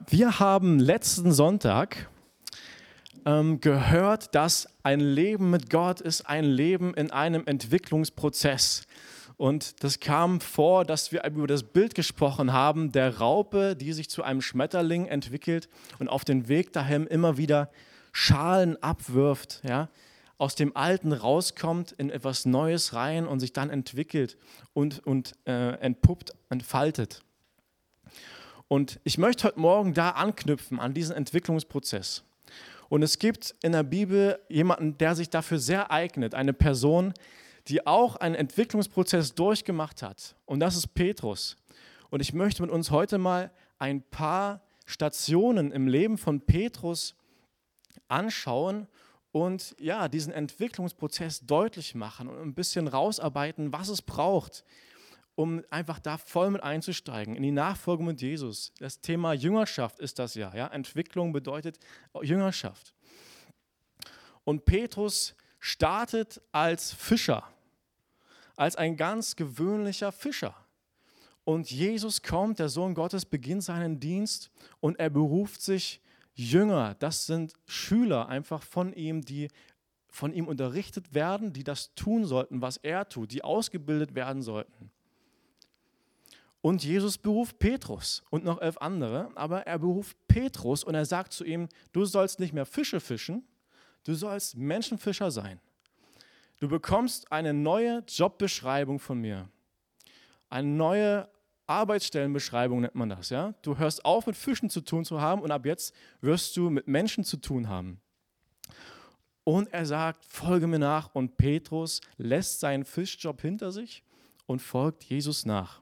Wir haben letzten Sonntag gehört, dass ein Leben mit Gott ist ein Leben in einem Entwicklungsprozess. Und das kam vor, dass wir über das Bild gesprochen haben, der Raupe, die sich zu einem Schmetterling entwickelt und auf den Weg dahin immer wieder Schalen abwirft, ja, aus dem Alten rauskommt, in etwas Neues rein und sich dann entwickelt und entpuppt, entfaltet. Und ich möchte heute Morgen da anknüpfen, an diesen Entwicklungsprozess. Und es gibt in der Bibel jemanden, der sich dafür sehr eignet, eine Person, die auch einen Entwicklungsprozess durchgemacht hat. Und das ist Petrus. Und ich möchte mit uns heute mal ein paar Stationen im Leben von Petrus anschauen und ja, diesen Entwicklungsprozess deutlich machen und ein bisschen rausarbeiten, was es braucht, um einfach da voll mit einzusteigen, in die Nachfolge mit Jesus. Das Thema Jüngerschaft ist das ja. Entwicklung bedeutet Jüngerschaft. Und Petrus startet als Fischer, als ein ganz gewöhnlicher Fischer. Und Jesus kommt, der Sohn Gottes, beginnt seinen Dienst und er beruft sich Jünger. Das sind Schüler einfach von ihm, die von ihm unterrichtet werden, die das tun sollten, was er tut, die ausgebildet werden sollten. Und Jesus beruft Petrus und noch 11 andere, aber er beruft Petrus und er sagt zu ihm, du sollst nicht mehr Fische fischen, du sollst Menschenfischer sein. Du bekommst eine neue Jobbeschreibung von mir, eine neue Arbeitsstellenbeschreibung nennt man das. Ja? Du hörst auf mit Fischen zu tun zu haben und ab jetzt wirst du mit Menschen zu tun haben. Und er sagt, folge mir nach und Petrus lässt seinen Fischjob hinter sich und folgt Jesus nach.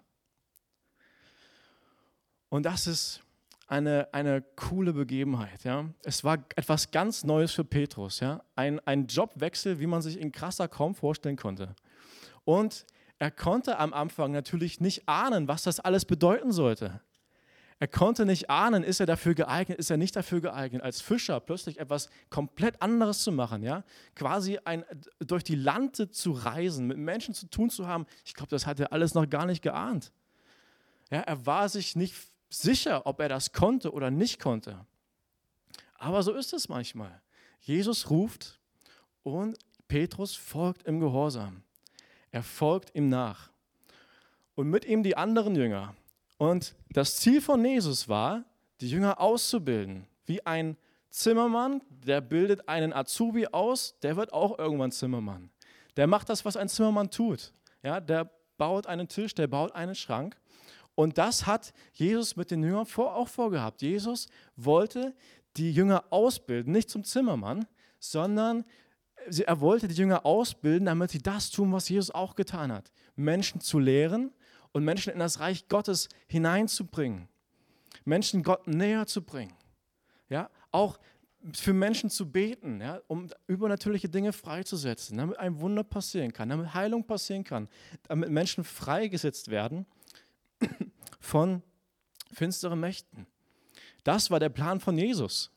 Und das ist eine coole Begebenheit. Ja? Es war etwas ganz Neues für Petrus. Ja? Ein Jobwechsel, wie man sich in krasser kaum vorstellen konnte. Und er konnte am Anfang natürlich nicht ahnen, was das alles bedeuten sollte. Er konnte nicht ahnen, ist er dafür geeignet, ist er nicht dafür geeignet, als Fischer plötzlich etwas komplett anderes zu machen. Ja? Quasi durch die Lande zu reisen, mit Menschen zu tun zu haben. Ich glaube, das hat er alles noch gar nicht geahnt. Ja, er war sich nicht sicher, ob er das konnte oder nicht konnte. Aber so ist es manchmal. Jesus ruft und Petrus folgt im Gehorsam. Er folgt ihm nach. Und mit ihm die anderen Jünger. Und das Ziel von Jesus war, die Jünger auszubilden. Wie ein Zimmermann, der bildet einen Azubi aus, der wird auch irgendwann Zimmermann. Der macht das, was ein Zimmermann tut. Ja, der baut einen Tisch, der baut einen Schrank. Und das hat Jesus mit den Jüngern auch vorgehabt. Jesus wollte die Jünger ausbilden, nicht zum Zimmermann, sondern er wollte die Jünger ausbilden, damit sie das tun, was Jesus auch getan hat. Menschen zu lehren und Menschen in das Reich Gottes hineinzubringen. Menschen Gott näher zu bringen. Ja, auch für Menschen zu beten, ja, um übernatürliche Dinge freizusetzen, damit ein Wunder passieren kann, damit Heilung passieren kann, damit Menschen freigesetzt werden von finsteren Mächten. Das war der Plan von Jesus.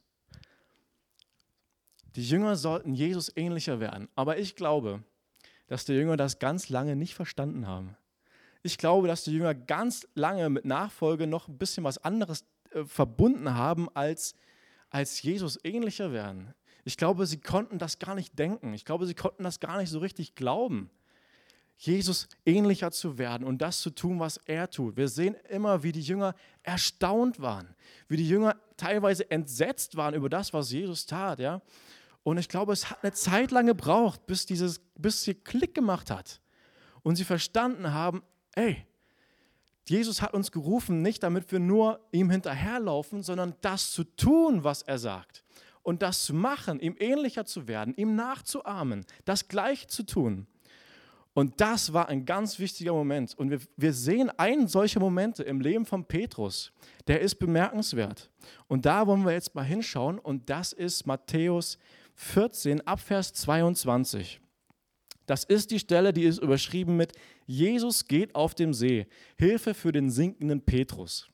Die Jünger sollten Jesus ähnlicher werden. Aber ich glaube, dass die Jünger das ganz lange nicht verstanden haben. Ich glaube, dass die Jünger ganz lange mit Nachfolge noch ein bisschen was anderes verbunden haben, als Jesus ähnlicher werden. Ich glaube, sie konnten das gar nicht denken. Ich glaube, sie konnten das gar nicht so richtig glauben. Jesus ähnlicher zu werden und das zu tun, was er tut. Wir sehen immer, wie die Jünger erstaunt waren, wie die Jünger teilweise entsetzt waren über das, was Jesus tat. Ja? Und ich glaube, es hat eine Zeit lang gebraucht, bis sie Klick gemacht hat und sie verstanden haben, ey, Jesus hat uns gerufen, nicht damit wir nur ihm hinterherlaufen, sondern das zu tun, was er sagt. Und das zu machen, ihm ähnlicher zu werden, ihm nachzuahmen, das Gleiche zu tun. Und das war ein ganz wichtiger Moment. Und wir sehen einen solcher Momente im Leben von Petrus, der ist bemerkenswert. Und da wollen wir jetzt mal hinschauen und das ist Matthäus 14 ab Vers 22. Das ist die Stelle, die ist überschrieben mit Jesus geht auf dem See, Hilfe für den sinkenden Petrus.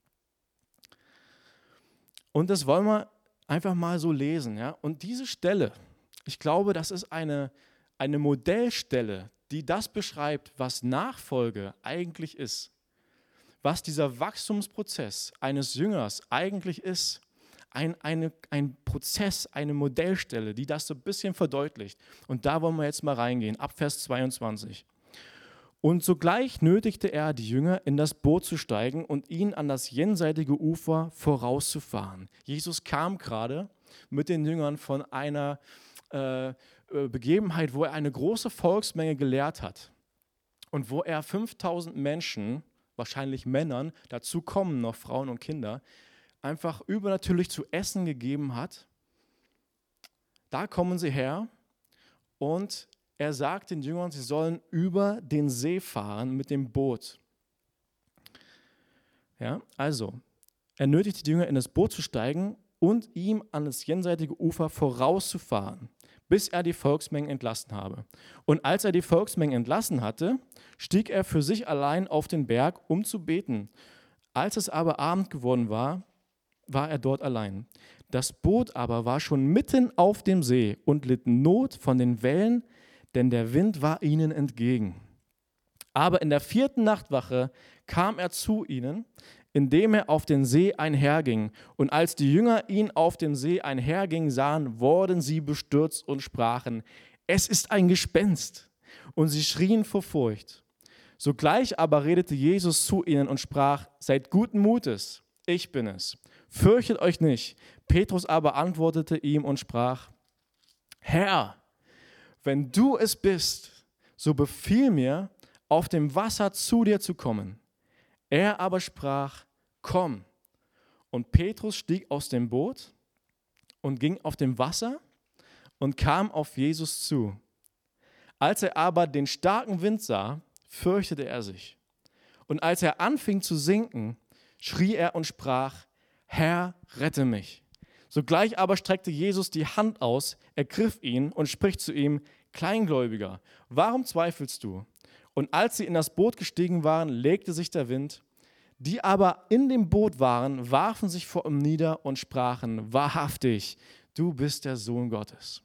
Und das wollen wir einfach mal so lesen. Ja? Und diese Stelle, ich glaube, das ist eine Modellstelle, die das beschreibt, was Nachfolge eigentlich ist. was dieser Wachstumsprozess eines Jüngers eigentlich ist. Ein Prozess, eine Modellstelle, die das so ein bisschen verdeutlicht. Und da wollen wir jetzt mal reingehen, ab Vers 22. Und sogleich nötigte er die Jünger, in das Boot zu steigen und ihn an das jenseitige Ufer vorauszufahren. Jesus kam gerade mit den Jüngern von einer Begebenheit, wo er eine große Volksmenge gelehrt hat und wo er 5000 Menschen, wahrscheinlich Männern, dazu kommen noch Frauen und Kinder, einfach übernatürlich zu essen gegeben hat. Da kommen sie her und er sagt den Jüngern, sie sollen über den See fahren mit dem Boot. Ja, also, er nötigt die Jünger, in das Boot zu steigen und ihm an das jenseitige Ufer vorauszufahren, bis er die Volksmengen entlassen habe. Und als er die Volksmengen entlassen hatte, stieg er für sich allein auf den Berg, um zu beten. Als es aber Abend geworden war, war er dort allein. Das Boot aber war schon mitten auf dem See und litt Not von den Wellen, denn der Wind war ihnen entgegen. Aber in der 4. Nachtwache kam er zu ihnen, indem er auf den See einherging. Und als die Jünger ihn auf dem See einherging sahen, wurden sie bestürzt und sprachen, es ist ein Gespenst. Und sie schrien vor Furcht. Sogleich aber redete Jesus zu ihnen und sprach, seid guten Mutes, ich bin es. Fürchtet euch nicht. Petrus aber antwortete ihm und sprach, Herr, wenn du es bist, so befiehl mir, auf dem Wasser zu dir zu kommen. Er aber sprach, komm. Und Petrus stieg aus dem Boot und ging auf dem Wasser und kam auf Jesus zu. Als er aber den starken Wind sah, fürchtete er sich. Und als er anfing zu sinken, schrie er und sprach, Herr, rette mich. Sogleich aber streckte Jesus die Hand aus, ergriff ihn und spricht zu ihm, Kleingläubiger, warum zweifelst du? Und als sie in das Boot gestiegen waren, legte sich der Wind. Die aber in dem Boot waren, warfen sich vor ihm nieder und sprachen, wahrhaftig, du bist der Sohn Gottes.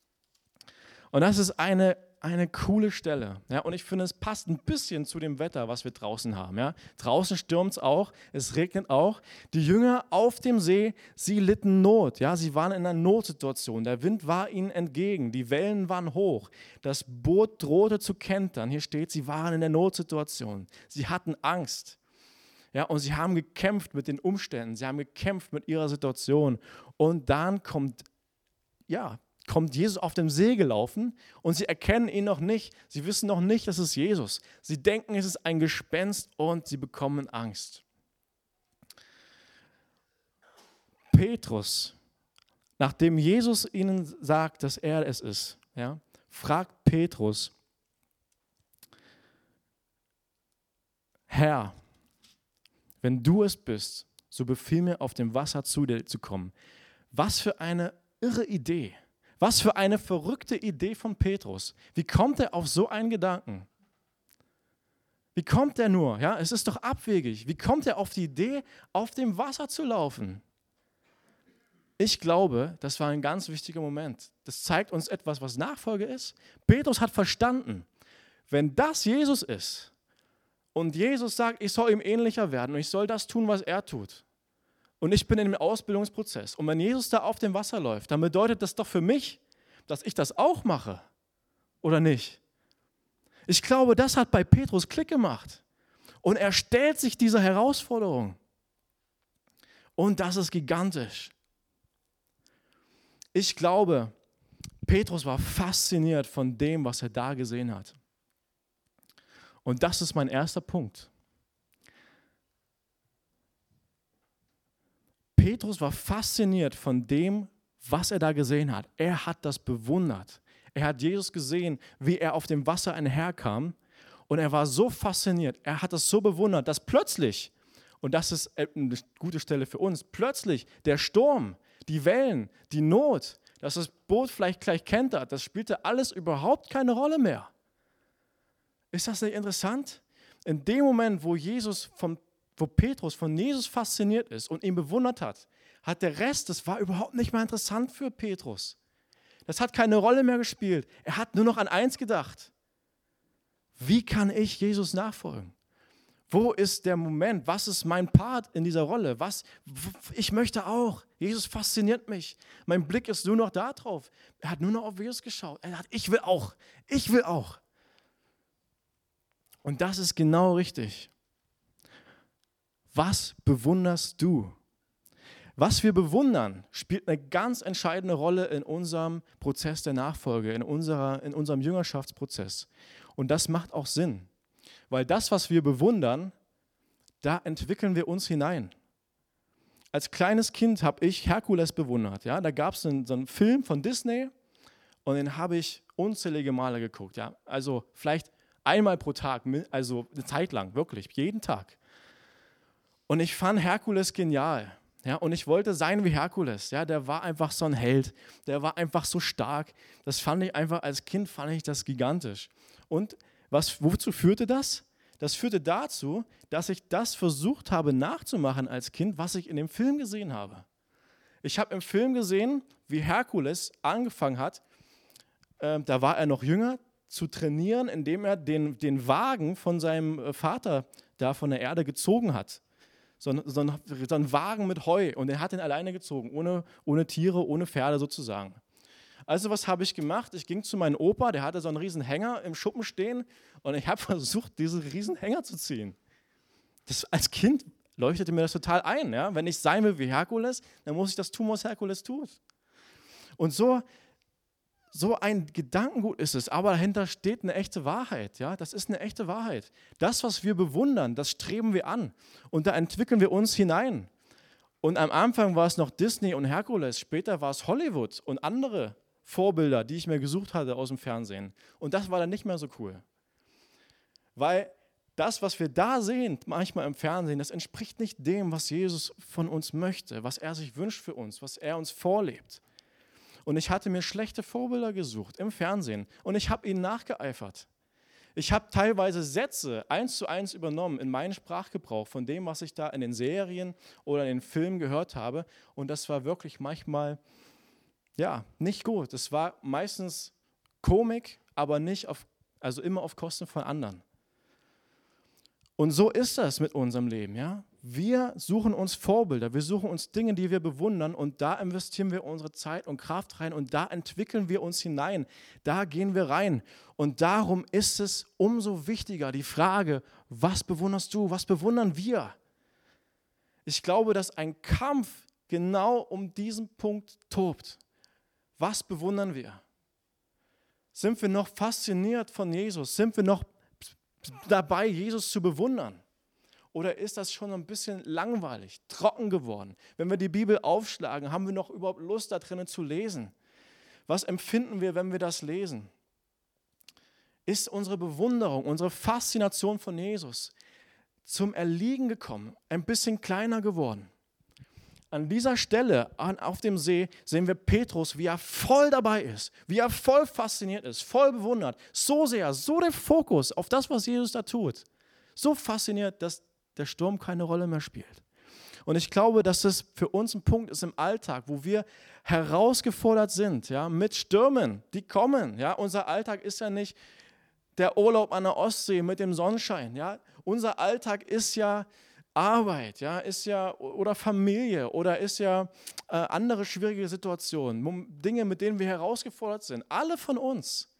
Und das ist eine coole Stelle. Ja, und ich finde, es passt ein bisschen zu dem Wetter, was wir draußen haben. Ja. Draußen stürmt es auch, es regnet auch. Die Jünger auf dem See, sie litten Not. Ja. Sie waren in einer Notsituation. Der Wind war ihnen entgegen, die Wellen waren hoch. Das Boot drohte zu kentern. Hier steht, sie waren in der Notsituation. Sie hatten Angst. Ja, und sie haben gekämpft mit den Umständen, sie haben gekämpft mit ihrer Situation. Und dann kommt Jesus auf dem See gelaufen und sie erkennen ihn noch nicht. Sie wissen noch nicht, dass es Jesus. Sie denken, es ist ein Gespenst und sie bekommen Angst. Petrus, nachdem Jesus ihnen sagt, dass er es ist, ja, fragt Petrus, Herr, wenn du es bist, so befiehl mir, auf dem Wasser zu dir zu kommen. Was für eine irre Idee. Was für eine verrückte Idee von Petrus. Wie kommt er auf so einen Gedanken? Wie kommt er nur? Ja, es ist doch abwegig. Wie kommt er auf die Idee, auf dem Wasser zu laufen? Ich glaube, das war ein ganz wichtiger Moment. Das zeigt uns etwas, was Nachfolge ist. Petrus hat verstanden, wenn das Jesus ist und Jesus sagt, ich soll ihm ähnlicher werden und ich soll das tun, was er tut. Und ich bin in dem Ausbildungsprozess. Und wenn Jesus da auf dem Wasser läuft, dann bedeutet das doch für mich, dass ich das auch mache. Oder nicht? Ich glaube, das hat bei Petrus Klick gemacht. Und er stellt sich dieser Herausforderung. Und das ist gigantisch. Ich glaube, Petrus war fasziniert von dem, was er da gesehen hat. Und das ist mein erster Punkt. Petrus war fasziniert von dem, was er da gesehen hat. Er hat das bewundert. Er hat Jesus gesehen, wie er auf dem Wasser einherkam. Und er war so fasziniert, er hat das so bewundert, dass plötzlich, und das ist eine gute Stelle für uns, plötzlich der Sturm, die Wellen, die Not, dass das Boot vielleicht gleich kentert, das spielte alles überhaupt keine Rolle mehr. Ist das nicht interessant? In dem Moment, wo Petrus von Jesus fasziniert ist und ihn bewundert hat, hat der Rest, das war überhaupt nicht mehr interessant für Petrus. Das hat keine Rolle mehr gespielt. Er hat nur noch an eins gedacht. Wie kann ich Jesus nachfolgen? Wo ist der Moment? Was ist mein Part in dieser Rolle? Ich möchte auch. Jesus fasziniert mich. Mein Blick ist nur noch da drauf. Er hat nur noch auf Jesus geschaut. Ich will auch. Ich will auch. Und das ist genau richtig. Was bewunderst du? Was wir bewundern, spielt eine ganz entscheidende Rolle in unserem Prozess der Nachfolge, in unserem Jüngerschaftsprozess. Und das macht auch Sinn, weil das, was wir bewundern, da entwickeln wir uns hinein. Als kleines Kind habe ich Herkules bewundert. Ja? Da gab es so einen Film von Disney und den habe ich unzählige Male geguckt. Ja? Also vielleicht einmal pro Tag, also eine Zeit lang, wirklich, jeden Tag. Und ich fand Herkules genial. Ja, und ich wollte sein wie Herkules. Ja, der war einfach so ein Held. Der war einfach so stark. Das fand ich einfach, als Kind fand ich das gigantisch. Und wozu führte das? Das führte dazu, dass ich das versucht habe nachzumachen als Kind, was ich in dem Film gesehen habe. Ich habe im Film gesehen, wie Herkules angefangen hat, da war er noch jünger, zu trainieren, indem er den Wagen von seinem Vater da von der Erde gezogen hat. So ein Wagen mit Heu und er hat ihn alleine gezogen, ohne Tiere, ohne Pferde sozusagen. Also was habe ich gemacht? Ich ging zu meinem Opa, der hatte so einen riesen Hänger im Schuppen stehen und ich habe versucht, diesen riesen Hänger zu ziehen. Als Kind leuchtete mir das total ein. Ja? Wenn ich sein will wie Herkules, dann muss ich das tun, was Herkules tut. Und so ein Gedankengut ist es, aber dahinter steht eine echte Wahrheit. Ja? Das ist eine echte Wahrheit. Das, was wir bewundern, das streben wir an und da entwickeln wir uns hinein. Und am Anfang war es noch Disney und Herkules, später war es Hollywood und andere Vorbilder, die ich mir gesucht hatte aus dem Fernsehen. Und das war dann nicht mehr so cool. Weil das, was wir da sehen, manchmal im Fernsehen, das entspricht nicht dem, was Jesus von uns möchte, was er sich wünscht für uns, was er uns vorlebt. Und ich hatte mir schlechte Vorbilder gesucht im Fernsehen und ich habe ihnen nachgeeifert. Ich habe teilweise Sätze 1:1 übernommen in meinen Sprachgebrauch von dem, was ich da in den Serien oder in den Filmen gehört habe. Und das war wirklich manchmal, ja, nicht gut. Das war meistens Komik, aber also immer auf Kosten von anderen. Und so ist das mit unserem Leben, ja. Wir suchen uns Vorbilder, wir suchen uns Dinge, die wir bewundern und da investieren wir unsere Zeit und Kraft rein und da entwickeln wir uns hinein, da gehen wir rein. Und darum ist es umso wichtiger, die Frage, was bewunderst du, was bewundern wir? Ich glaube, dass ein Kampf genau um diesen Punkt tobt. Was bewundern wir? Sind wir noch fasziniert von Jesus? Sind wir noch dabei, Jesus zu bewundern? Oder ist das schon ein bisschen langweilig, trocken geworden? Wenn wir die Bibel aufschlagen, haben wir noch überhaupt Lust, da drinnen zu lesen? Was empfinden wir, wenn wir das lesen? Ist unsere Bewunderung, unsere Faszination von Jesus zum Erliegen gekommen, ein bisschen kleiner geworden? An dieser Stelle auf dem See sehen wir Petrus, wie er voll dabei ist, wie er voll fasziniert ist, voll bewundert, so sehr, so der Fokus auf das, was Jesus da tut, so fasziniert, dass der Sturm keine Rolle mehr spielt. Und ich glaube, dass das für uns ein Punkt ist im Alltag, wo wir herausgefordert sind, ja, mit Stürmen, die kommen. Ja. Unser Alltag ist ja nicht der Urlaub an der Ostsee mit dem Sonnenschein. Ja. Unser Alltag ist ja Arbeit, ja, ist ja oder Familie oder ist ja andere schwierige Situationen, Dinge, mit denen wir herausgefordert sind. Alle von uns.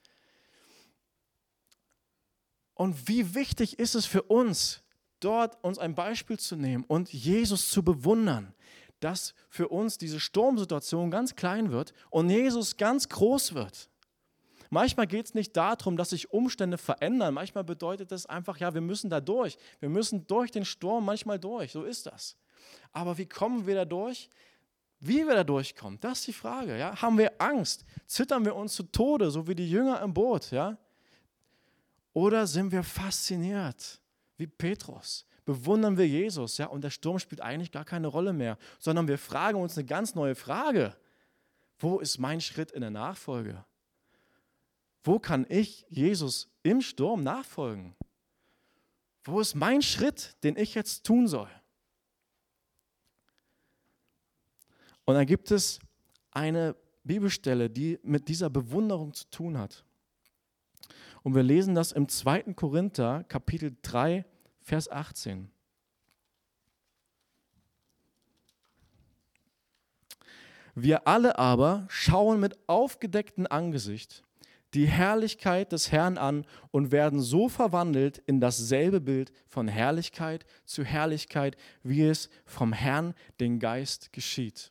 Und wie wichtig ist es für uns, dort uns ein Beispiel zu nehmen und Jesus zu bewundern, dass für uns diese Sturmsituation ganz klein wird und Jesus ganz groß wird. Manchmal geht es nicht darum, dass sich Umstände verändern. Manchmal bedeutet das einfach, ja, wir müssen da durch. Wir müssen durch den Sturm manchmal durch. So ist das. Aber wie kommen wir da durch? Wie wir da durchkommen, das ist die Frage. Ja? Haben wir Angst? Zittern wir uns zu Tode, so wie die Jünger im Boot? Ja? Oder sind wir fasziniert, wie Petrus? Bewundern wir Jesus? Ja? Und der Sturm spielt eigentlich gar keine Rolle mehr, sondern wir fragen uns eine ganz neue Frage. Wo ist mein Schritt in der Nachfolge? Wo kann ich Jesus im Sturm nachfolgen? Wo ist mein Schritt, den ich jetzt tun soll? Und dann gibt es eine Bibelstelle, die mit dieser Bewunderung zu tun hat. Und wir lesen das im 2. Korinther, Kapitel 3, Vers 18. Wir alle aber schauen mit aufgedecktem Angesicht die Herrlichkeit des Herrn an und werden so verwandelt in dasselbe Bild von Herrlichkeit zu Herrlichkeit, wie es vom Herrn, den Geist, geschieht.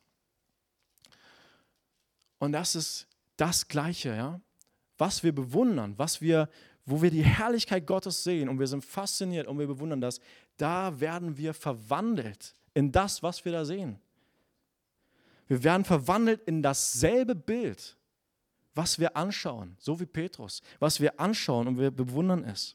Und das ist das Gleiche, ja? Was wir bewundern, wo wir die Herrlichkeit Gottes sehen und wir sind fasziniert und wir bewundern das, da werden wir verwandelt in das, was wir da sehen. Wir werden verwandelt in dasselbe Bild, was wir anschauen, so wie Petrus, was wir anschauen und wir bewundern es.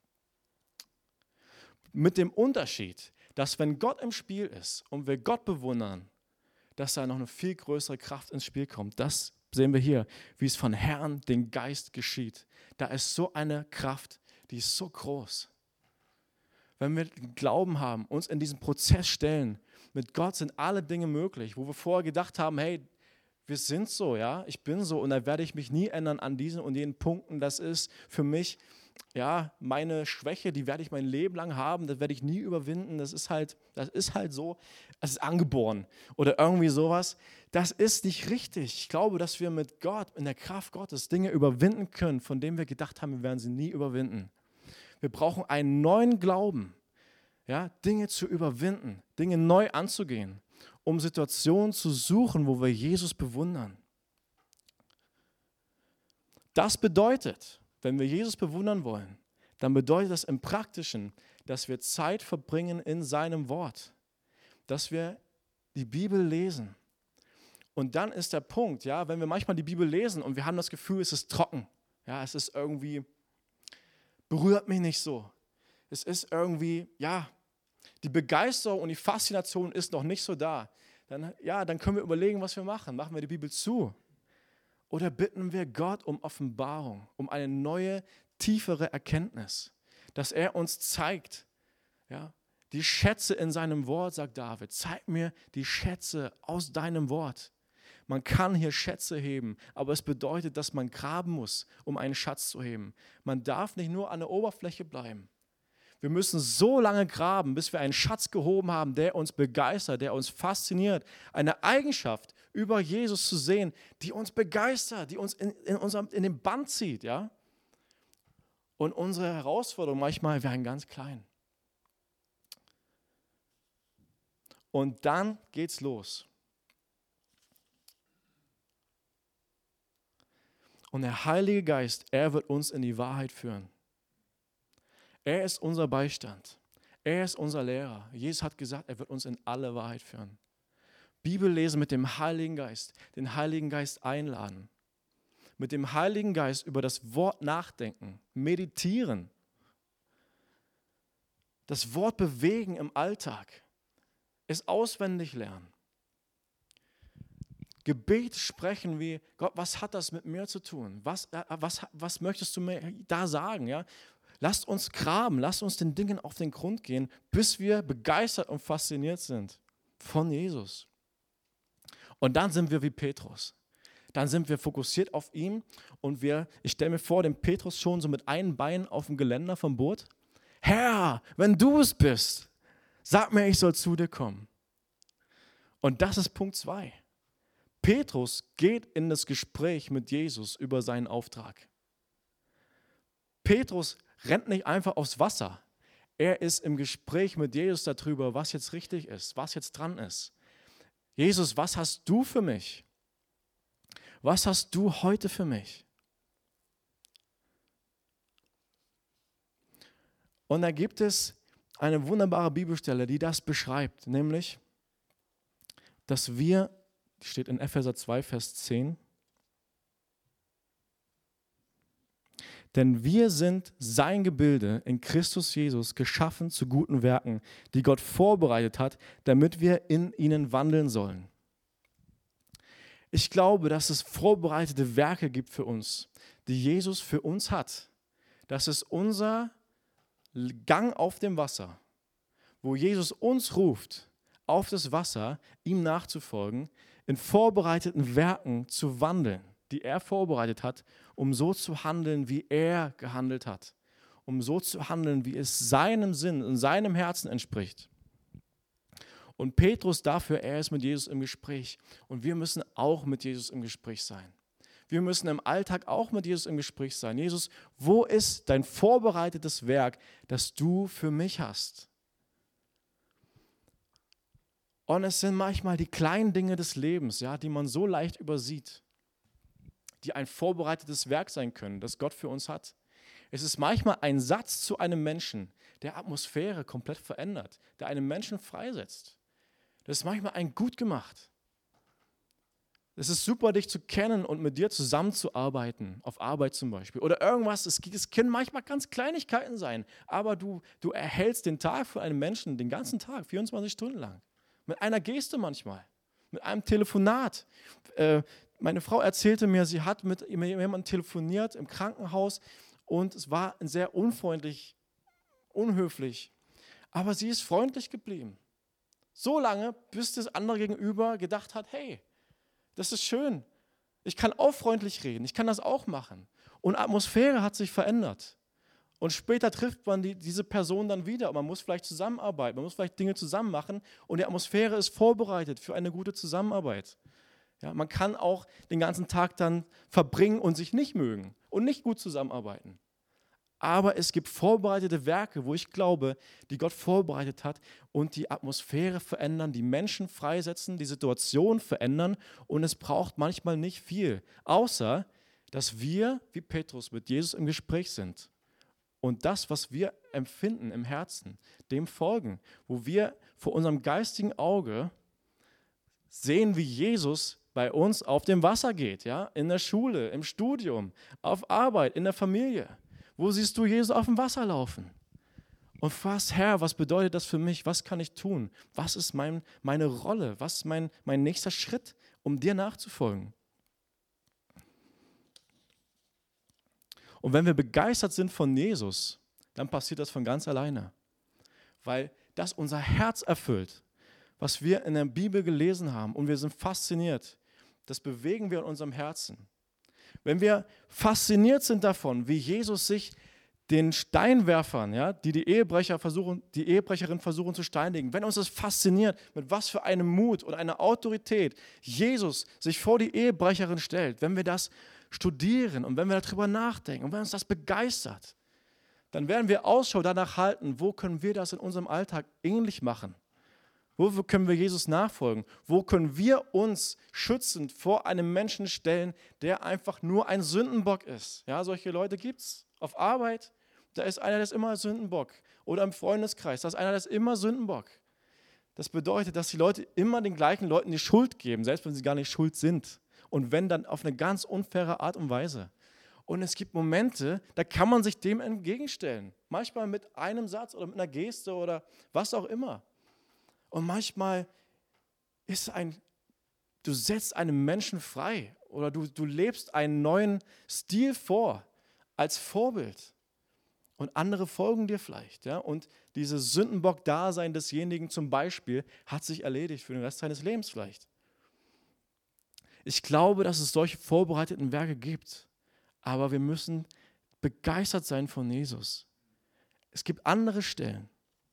Mit dem Unterschied, dass wenn Gott im Spiel ist und wir Gott bewundern, dass da noch eine viel größere Kraft ins Spiel kommt. Das sehen wir hier, wie es von Herrn, den Geist, geschieht. Da ist so eine Kraft, die ist so groß. Wenn wir Glauben haben, uns in diesen Prozess stellen, mit Gott sind alle Dinge möglich, wo wir vorher gedacht haben, hey, wir sind so, ja, ich bin so und da werde ich mich nie ändern an diesen und jenen Punkten. Das ist für mich, ja, meine Schwäche, die werde ich mein Leben lang haben, das werde ich nie überwinden. Das ist halt so, es ist angeboren oder irgendwie sowas. Das ist nicht richtig. Ich glaube, dass wir mit Gott, in der Kraft Gottes, Dinge überwinden können, von denen wir gedacht haben, wir werden sie nie überwinden. Wir brauchen einen neuen Glauben, ja, Dinge zu überwinden, Dinge neu anzugehen, um Situationen zu suchen, wo wir Jesus bewundern. Das bedeutet, wenn wir Jesus bewundern wollen, dann bedeutet das im Praktischen, dass wir Zeit verbringen in seinem Wort, dass wir die Bibel lesen. Und dann ist der Punkt, ja, wenn wir manchmal die Bibel lesen und wir haben das Gefühl, es ist trocken, ja, es ist irgendwie, berührt mich nicht so. Es ist irgendwie, ja, die Begeisterung und die Faszination ist noch nicht so da. Dann können wir überlegen, was wir machen. Machen wir die Bibel zu? Oder bitten wir Gott um Offenbarung, um eine neue, tiefere Erkenntnis, dass er uns zeigt, ja, die Schätze in seinem Wort, sagt David, zeig mir die Schätze aus deinem Wort. Man kann hier Schätze heben, aber es bedeutet, dass man graben muss, um einen Schatz zu heben. Man darf nicht nur an der Oberfläche bleiben. Wir müssen so lange graben, bis wir einen Schatz gehoben haben, der uns begeistert, der uns fasziniert. Eine Eigenschaft über Jesus zu sehen, die uns begeistert, die uns in den Bann zieht. Ja? Und unsere Herausforderungen manchmal werden ganz klein. Und dann geht's los. Und der Heilige Geist, er wird uns in die Wahrheit führen. Er ist unser Beistand. Er ist unser Lehrer. Jesus hat gesagt, er wird uns in alle Wahrheit führen. Bibel lesen mit dem Heiligen Geist, den Heiligen Geist einladen. Mit dem Heiligen Geist über das Wort nachdenken, meditieren. Das Wort bewegen im Alltag. Es auswendig lernen. Gebet sprechen wie, Gott, was hat das mit mir zu tun? Was möchtest du mir da sagen? Ja? Lasst uns graben, lasst uns den Dingen auf den Grund gehen, bis wir begeistert und fasziniert sind von Jesus. Und dann sind wir wie Petrus. Dann sind wir fokussiert auf ihn und ich stelle mir vor, den Petrus schon so mit einem Bein auf dem Geländer vom Boot. Herr, wenn du es bist, sag mir, ich soll zu dir kommen. Und das ist Punkt 2. Petrus geht in das Gespräch mit Jesus über seinen Auftrag. Petrus rennt nicht einfach aufs Wasser. Er ist im Gespräch mit Jesus darüber, was jetzt richtig ist, was jetzt dran ist. Jesus, was hast du für mich? Was hast du heute für mich? Und da gibt es eine wunderbare Bibelstelle, die das beschreibt, nämlich, dass wir, steht in Epheser 2, Vers 10, denn wir sind sein Gebilde in Christus Jesus, geschaffen zu guten Werken, die Gott vorbereitet hat, damit wir in ihnen wandeln sollen. Ich glaube, dass es vorbereitete Werke gibt für uns, die Jesus für uns hat. Das ist unser Gang auf dem Wasser, wo Jesus uns ruft, auf das Wasser, ihm nachzufolgen, in vorbereiteten Werken zu wandeln, die er vorbereitet hat, um so zu handeln, wie er gehandelt hat. um so zu handeln, wie es seinem Sinn und seinem Herzen entspricht. Und Petrus dafür, er ist mit Jesus im Gespräch. Und wir müssen auch mit Jesus im Gespräch sein. Wir müssen im Alltag auch mit Jesus im Gespräch sein. Jesus, wo ist dein vorbereitetes Werk, das du für mich hast? Und es sind manchmal die kleinen Dinge des Lebens, ja, die man so leicht übersieht, die ein vorbereitetes Werk sein können, das Gott für uns hat. Es ist manchmal ein Satz zu einem Menschen, der Atmosphäre komplett verändert, der einen Menschen freisetzt. Das ist manchmal ein gut gemacht. Es ist super, dich zu kennen und mit dir zusammenzuarbeiten, auf Arbeit zum Beispiel. Oder irgendwas, es können manchmal ganz Kleinigkeiten sein, aber du erhältst den Tag für einen Menschen, den ganzen Tag, 24 Stunden lang. Mit einer Geste manchmal, mit einem Telefonat. Meine Frau erzählte mir, sie hat mit jemandem telefoniert im Krankenhaus und es war sehr unfreundlich, unhöflich. Aber sie ist freundlich geblieben. So lange, bis das andere Gegenüber gedacht hat, hey, das ist schön. Ich kann auch freundlich reden, ich kann das auch machen. Und Atmosphäre hat sich verändert. Und später trifft man diese Person dann wieder und man muss vielleicht zusammenarbeiten, man muss vielleicht Dinge zusammen machen und die Atmosphäre ist vorbereitet für eine gute Zusammenarbeit. Ja, man kann auch den ganzen Tag dann verbringen und sich nicht mögen und nicht gut zusammenarbeiten. Aber es gibt vorbereitete Werke, wo ich glaube, die Gott vorbereitet hat und die Atmosphäre verändern, die Menschen freisetzen, die Situation verändern und es braucht manchmal nicht viel, außer dass wir, wie Petrus, mit Jesus im Gespräch sind und das, was wir empfinden im Herzen, dem folgen, wo wir vor unserem geistigen Auge sehen, wie Jesus bei uns auf dem Wasser geht, ja? In der Schule, im Studium, auf Arbeit, in der Familie. Wo siehst du Jesus auf dem Wasser laufen? Und was, Herr, was bedeutet das für mich? Was kann ich tun? Was ist meine Rolle? Was ist mein nächster Schritt, um dir nachzufolgen? Und wenn wir begeistert sind von Jesus, dann passiert das von ganz alleine. Weil das unser Herz erfüllt, was wir in der Bibel gelesen haben und wir sind fasziniert, das bewegen wir in unserem Herzen. Wenn wir fasziniert sind davon, wie Jesus sich den Steinwerfern, ja, die Ehebrecherin versuchen zu steinigen, wenn uns das fasziniert, mit was für einem Mut und einer Autorität Jesus sich vor die Ehebrecherin stellt, wenn wir das studieren und wenn wir darüber nachdenken und wenn uns das begeistert, dann werden wir Ausschau danach halten, wo können wir das in unserem Alltag ähnlich machen. Wo können wir Jesus nachfolgen? Wo können wir uns schützend vor einem Menschen stellen, der einfach nur ein Sündenbock ist? Ja, solche Leute gibt es auf Arbeit. Da ist einer, der ist immer Sündenbock. Oder im Freundeskreis, da ist einer, der ist immer Sündenbock. Das bedeutet, dass die Leute immer den gleichen Leuten die Schuld geben, selbst wenn sie gar nicht schuld sind. Und wenn, dann auf eine ganz unfaire Art und Weise. Und es gibt Momente, da kann man sich dem entgegenstellen. Manchmal mit einem Satz oder mit einer Geste oder was auch immer. Und manchmal du setzt einen Menschen frei oder du lebst einen neuen Stil vor als Vorbild. Und andere folgen dir vielleicht. Ja? Und dieses Sündenbock-Dasein desjenigen zum Beispiel hat sich erledigt für den Rest seines Lebens vielleicht. Ich glaube, dass es solche vorbereiteten Werke gibt. Aber wir müssen begeistert sein von Jesus. Es gibt andere Stellen,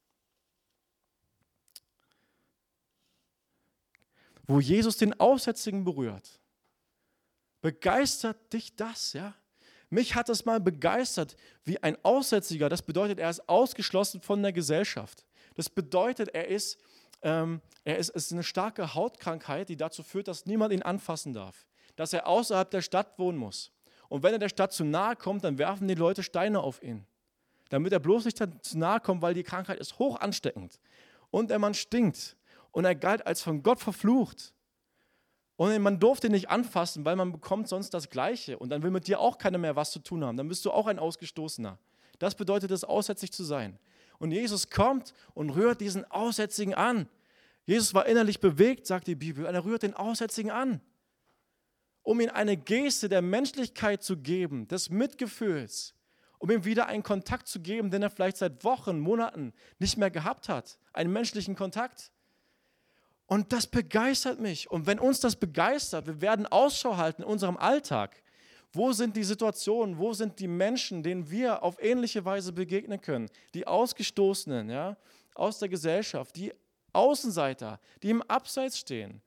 wo Jesus den Aussätzigen berührt. Begeistert dich das, ja? Mich hat es mal begeistert, wie ein Aussätziger, das bedeutet, er ist ausgeschlossen von der Gesellschaft. Das bedeutet, es ist eine starke Hautkrankheit, die dazu führt, dass niemand ihn anfassen darf. Dass er außerhalb der Stadt wohnen muss. Und wenn er der Stadt zu nahe kommt, dann werfen die Leute Steine auf ihn. Damit er bloß nicht zu nahe kommt, weil die Krankheit ist hoch ansteckend. Und der Mann stinkt. Und er galt als von Gott verflucht. Und man durfte ihn nicht anfassen, weil man bekommt sonst das Gleiche. Und dann will mit dir auch keiner mehr was zu tun haben. Dann bist du auch ein Ausgestoßener. Das bedeutet es, aussätzig zu sein. Und Jesus kommt und rührt diesen Aussätzigen an. Jesus war innerlich bewegt, sagt die Bibel. Und er rührt den Aussätzigen an, um ihm eine Geste der Menschlichkeit zu geben, des Mitgefühls, um ihm wieder einen Kontakt zu geben, den er vielleicht seit Wochen, Monaten nicht mehr gehabt hat. Einen menschlichen Kontakt. Und das begeistert mich. Und wenn uns das begeistert, wir werden Ausschau halten in unserem Alltag, Wo sind die Situationen, wo sind die Menschen, denen wir auf ähnliche Weise begegnen können? Die Ausgestoßenen, ja, aus der Gesellschaft, die Außenseiter, die im Abseits stehen.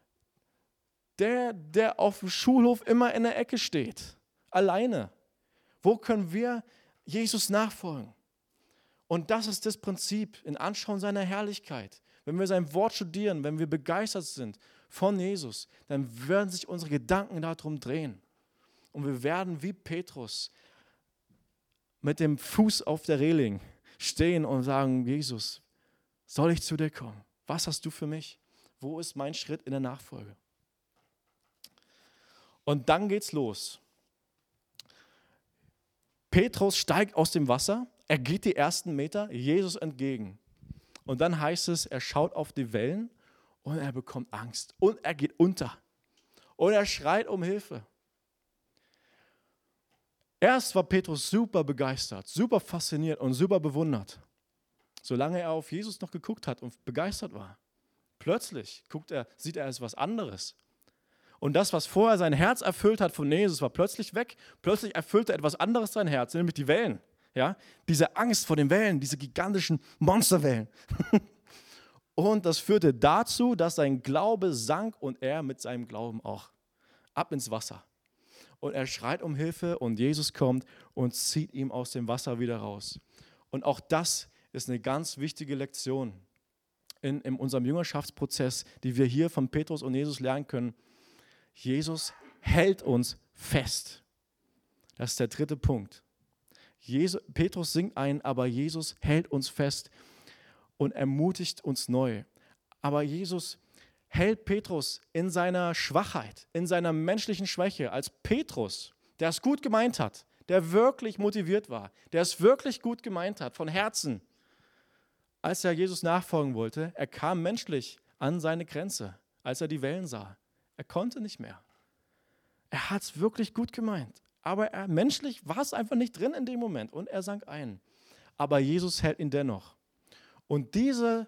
Der auf dem Schulhof immer in der Ecke steht, alleine. Wo können wir Jesus nachfolgen? Und das ist das Prinzip in Anschauen seiner Herrlichkeit. Wenn wir sein Wort studieren, wenn wir begeistert sind von Jesus, dann werden sich unsere Gedanken darum drehen. Und wir werden wie Petrus mit dem Fuß auf der Reling stehen und sagen, Jesus, soll ich zu dir kommen? Was hast du für mich? Wo ist mein Schritt in der Nachfolge? Und dann geht's los. Petrus steigt aus dem Wasser, er geht die ersten Meter Jesus entgegen. Und dann heißt es, er schaut auf die Wellen und er bekommt Angst und er geht unter. Und er schreit um Hilfe. Erst war Petrus super begeistert, super fasziniert und super bewundert, solange er auf Jesus noch geguckt hat und begeistert war. Plötzlich sieht er es was anderes. Und das, was vorher sein Herz erfüllt hat von Jesus, war plötzlich weg. Plötzlich erfüllte etwas anderes sein Herz, nämlich die Wellen. Ja? Diese Angst vor den Wellen, diese gigantischen Monsterwellen. Und das führte dazu, dass sein Glaube sank und er mit seinem Glauben auch ab ins Wasser. Und er schreit um Hilfe und Jesus kommt und zieht ihn aus dem Wasser wieder raus. Und auch das ist eine ganz wichtige Lektion in unserem Jüngerschaftsprozess, die wir hier von Petrus und Jesus lernen können. Jesus hält uns fest. Das ist der dritte Punkt. Petrus singt ein, aber Jesus hält uns fest und ermutigt uns neu. Aber Jesus hält Petrus in seiner Schwachheit, in seiner menschlichen Schwäche, als Petrus, der es gut gemeint hat, der wirklich motiviert war, der es wirklich gut gemeint hat, von Herzen, als er Jesus nachfolgen wollte, er kam menschlich an seine Grenze, als er die Wellen sah. Er konnte nicht mehr. Er hat es wirklich gut gemeint, aber menschlich war es einfach nicht drin in dem Moment und er sank ein. Aber Jesus hält ihn dennoch. Und diese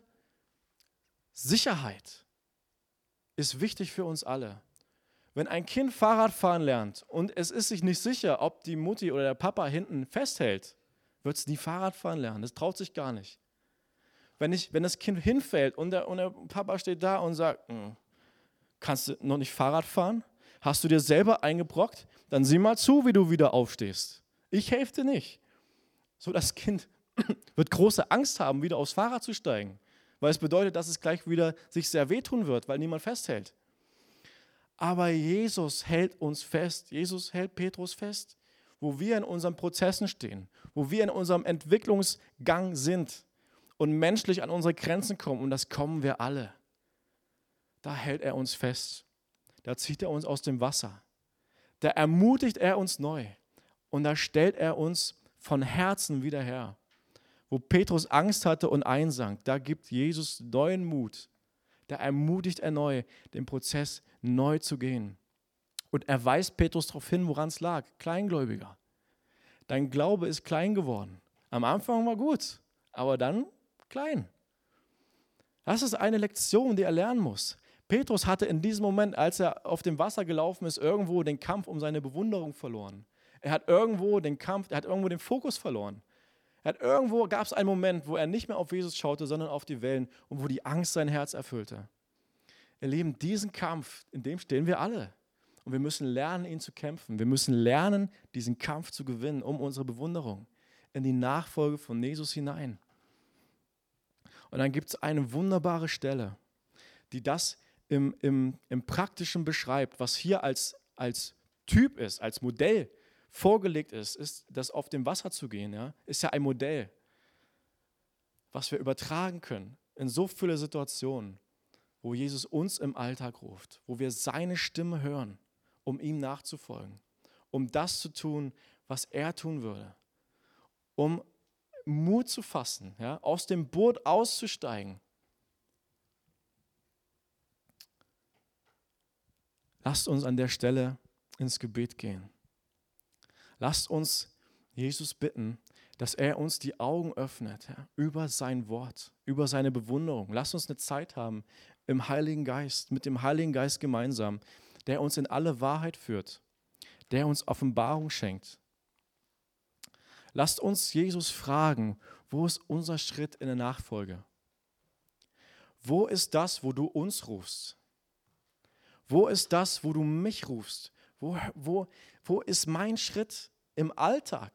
Sicherheit ist wichtig für uns alle. Wenn ein Kind Fahrrad fahren lernt und es ist sich nicht sicher, ob die Mutti oder der Papa hinten festhält, wird es nie Fahrrad fahren lernen. Das traut sich gar nicht. Wenn das Kind hinfällt und der Papa steht da und sagt, kannst du noch nicht Fahrrad fahren? Hast du dir selber eingebrockt? Dann sieh mal zu, wie du wieder aufstehst. Ich helfe dir nicht. So, das Kind wird große Angst haben, wieder aufs Fahrrad zu steigen, weil es bedeutet, dass es gleich wieder sich sehr wehtun wird, weil niemand festhält. Aber Jesus hält uns fest. Jesus hält Petrus fest, wo wir in unseren Prozessen stehen, wo wir in unserem Entwicklungsgang sind und menschlich an unsere Grenzen kommen. Und das kommen wir alle. Da hält er uns fest. Da zieht er uns aus dem Wasser. Da ermutigt er uns neu. Und da stellt er uns von Herzen wieder her. Wo Petrus Angst hatte und einsank, da gibt Jesus neuen Mut. Da ermutigt er neu, den Prozess neu zu gehen. Und er weist Petrus darauf hin, woran es lag. Kleingläubiger. Dein Glaube ist klein geworden. Am Anfang war gut, aber dann klein. Das ist eine Lektion, die er lernen muss. Petrus hatte in diesem Moment, als er auf dem Wasser gelaufen ist, irgendwo den Kampf um seine Bewunderung verloren. Er hat irgendwo den Fokus verloren. Gab es einen Moment, wo er nicht mehr auf Jesus schaute, sondern auf die Wellen und wo die Angst sein Herz erfüllte. Ihr Lieben, diesen Kampf, in dem stehen wir alle. Und wir müssen lernen, ihn zu kämpfen. Wir müssen lernen, diesen Kampf zu gewinnen, um unsere Bewunderung in die Nachfolge von Jesus hinein. Und dann gibt es eine wunderbare Stelle, die das im Praktischen beschreibt, was hier als Typ ist, als Modell vorgelegt ist das auf dem Wasser zu gehen, ja, ist ja ein Modell, was wir übertragen können in so viele Situationen, wo Jesus uns im Alltag ruft, wo wir seine Stimme hören, um ihm nachzufolgen, um das zu tun, was er tun würde, um Mut zu fassen, ja, aus dem Boot auszusteigen. Lasst uns an der Stelle ins Gebet gehen. Lasst uns Jesus bitten, dass er uns die Augen öffnet, ja, über sein Wort, über seine Bewunderung. Lasst uns eine Zeit haben im Heiligen Geist, mit dem Heiligen Geist gemeinsam, der uns in alle Wahrheit führt, der uns Offenbarung schenkt. Lasst uns Jesus fragen, wo ist unser Schritt in der Nachfolge? Wo ist das, wo du uns rufst? Wo ist das, wo du mich rufst? Wo ist mein Schritt im Alltag?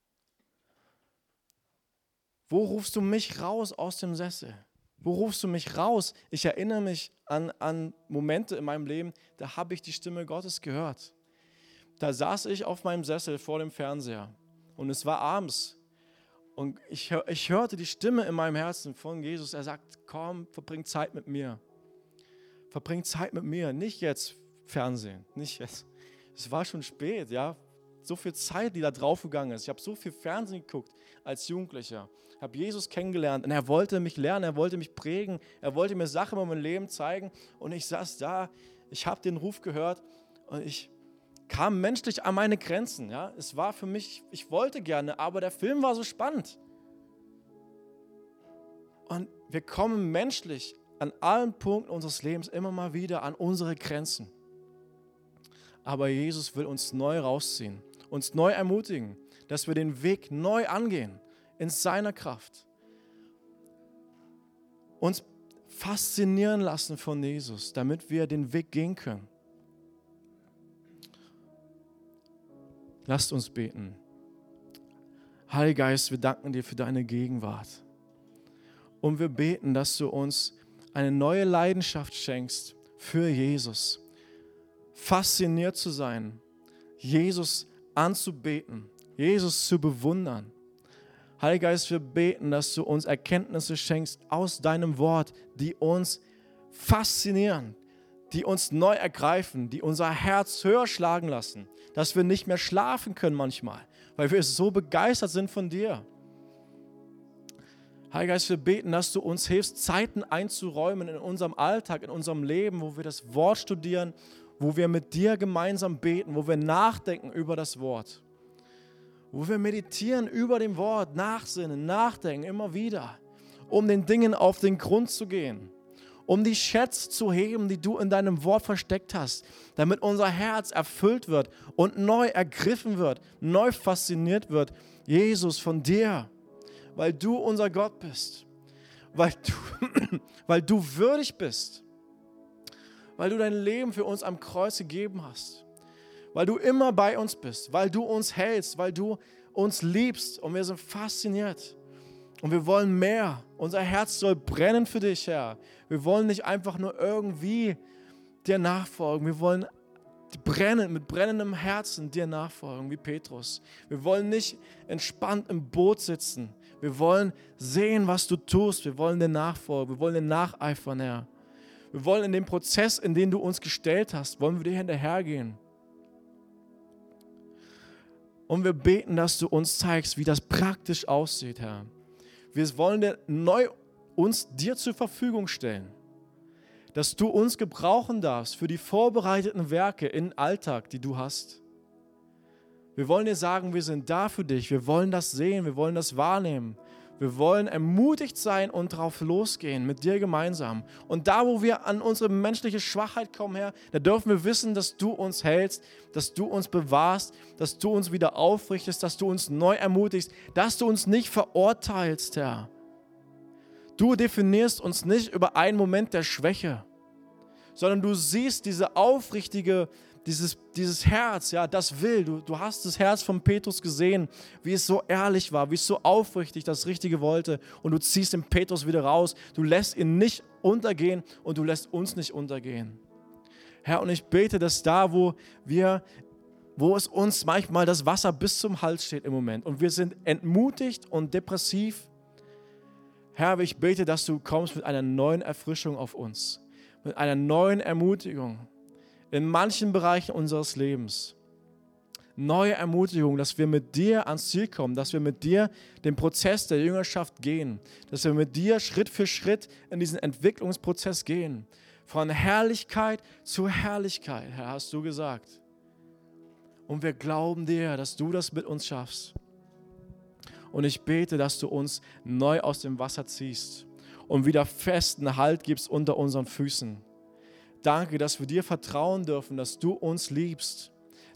Wo rufst du mich raus aus dem Sessel? Wo rufst du mich raus? Ich erinnere mich an Momente in meinem Leben, da habe ich die Stimme Gottes gehört. Da saß ich auf meinem Sessel vor dem Fernseher und es war abends. Und ich hörte die Stimme in meinem Herzen von Jesus. Er sagt, komm, verbring Zeit mit mir. Verbring Zeit mit mir, nicht jetzt Fernsehen, nicht jetzt. Es war schon spät, ja. So viel Zeit, die da draufgegangen ist. Ich habe so viel Fernsehen geguckt als Jugendlicher. Ich habe Jesus kennengelernt und er wollte mich lernen, er wollte mich prägen, er wollte mir Sachen über mein Leben zeigen. Und ich saß da, ich habe den Ruf gehört und ich kam menschlich an meine Grenzen. Ja. Es war für mich, ich wollte gerne, aber der Film war so spannend. Und wir kommen menschlich an allen Punkten unseres Lebens immer mal wieder an unsere Grenzen. Aber Jesus will uns neu rausziehen, uns neu ermutigen, dass wir den Weg neu angehen, in seiner Kraft. Uns faszinieren lassen von Jesus, damit wir den Weg gehen können. Lasst uns beten. Heiliger Geist, wir danken dir für deine Gegenwart. Und wir beten, dass du uns eine neue Leidenschaft schenkst für Jesus. Fasziniert zu sein, Jesus anzubeten, Jesus zu bewundern. Heiliger Geist, wir beten, dass du uns Erkenntnisse schenkst aus deinem Wort, die uns faszinieren, die uns neu ergreifen, die unser Herz höher schlagen lassen, dass wir nicht mehr schlafen können manchmal, weil wir so begeistert sind von dir. Heiliger Geist, wir beten, dass du uns hilfst, Zeiten einzuräumen in unserem Alltag, in unserem Leben, wo wir das Wort studieren, wo wir mit dir gemeinsam beten, wo wir nachdenken über das Wort, wo wir meditieren über dem Wort, nachsinnen, nachdenken immer wieder, um den Dingen auf den Grund zu gehen, um die Schätze zu heben, die du in deinem Wort versteckt hast, damit unser Herz erfüllt wird und neu ergriffen wird, neu fasziniert wird, Jesus, von dir, weil du unser Gott bist, weil du würdig bist, weil du dein Leben für uns am Kreuz gegeben hast, weil du immer bei uns bist, weil du uns hältst, weil du uns liebst und wir sind fasziniert und wir wollen mehr. Unser Herz soll brennen für dich, Herr. Wir wollen nicht einfach nur irgendwie dir nachfolgen, wir wollen mit brennendem Herzen dir nachfolgen, wie Petrus. Wir wollen nicht entspannt im Boot sitzen, wir wollen sehen, was du tust, wir wollen dir nachfolgen, wir wollen dir nacheifern, Herr. Wir wollen in dem Prozess, in den du uns gestellt hast, wollen wir dir hinterhergehen. Und wir beten, dass du uns zeigst, wie das praktisch aussieht, Herr. Wir wollen uns dir zur Verfügung stellen, dass du uns gebrauchen darfst für die vorbereiteten Werke im Alltag, die du hast. Wir wollen dir sagen, wir sind da für dich, wir wollen das sehen, wir wollen das wahrnehmen. Wir wollen ermutigt sein und drauf losgehen, mit dir gemeinsam. Und da, wo wir an unsere menschliche Schwachheit kommen, Herr, da dürfen wir wissen, dass du uns hältst, dass du uns bewahrst, dass du uns wieder aufrichtest, dass du uns neu ermutigst, dass du uns nicht verurteilst, Herr. Du definierst uns nicht über einen Moment der Schwäche, sondern du siehst diese aufrichtige, dieses Herz, ja, das will. Du hast das Herz von Petrus gesehen, wie es so ehrlich war, wie es so aufrichtig das Richtige wollte. Und du ziehst den Petrus wieder raus. Du lässt ihn nicht untergehen und du lässt uns nicht untergehen. Herr, und ich bete, dass da, wo es uns manchmal das Wasser bis zum Hals steht im Moment und wir sind entmutigt und depressiv, Herr, ich bete, dass du kommst mit einer neuen Erfrischung auf uns, mit einer neuen Ermutigung. In manchen Bereichen unseres Lebens. Neue Ermutigung, dass wir mit dir ans Ziel kommen, dass wir mit dir den Prozess der Jüngerschaft gehen, dass wir mit dir Schritt für Schritt in diesen Entwicklungsprozess gehen. Von Herrlichkeit zu Herrlichkeit, Herr, hast du gesagt. Und wir glauben dir, dass du das mit uns schaffst. Und ich bete, dass du uns neu aus dem Wasser ziehst und wieder festen Halt gibst unter unseren Füßen. Danke, dass wir dir vertrauen dürfen, dass du uns liebst.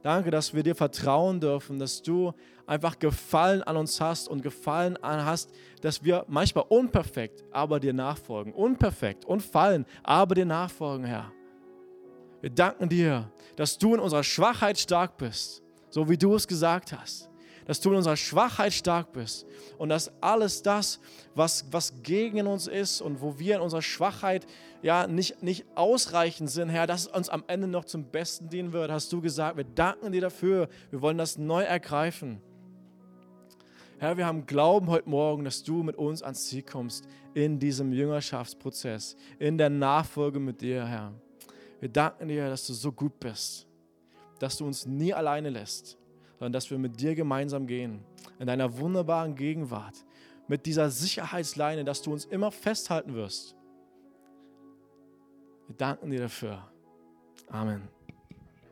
Danke, dass wir dir vertrauen dürfen, dass du einfach Gefallen an uns hast und Gefallen an hast, dass wir manchmal unperfekt, aber dir nachfolgen. Unperfekt und fallen, aber dir nachfolgen, Herr. Wir danken dir, dass du in unserer Schwachheit stark bist, so wie du es gesagt hast. Dass du in unserer Schwachheit stark bist und dass alles das, was gegen uns ist und wo wir in unserer Schwachheit ja nicht ausreichend sind, Herr, dass es uns am Ende noch zum Besten dienen wird, hast du gesagt. Wir danken dir dafür. Wir wollen das neu ergreifen. Herr, wir haben Glauben heute Morgen, dass du mit uns ans Ziel kommst in diesem Jüngerschaftsprozess, in der Nachfolge mit dir, Herr. Wir danken dir, dass du so gut bist, dass du uns nie alleine lässt, sondern dass wir mit dir gemeinsam gehen, in deiner wunderbaren Gegenwart, mit dieser Sicherheitsleine, dass du uns immer festhalten wirst. Wir danken dir dafür. Amen.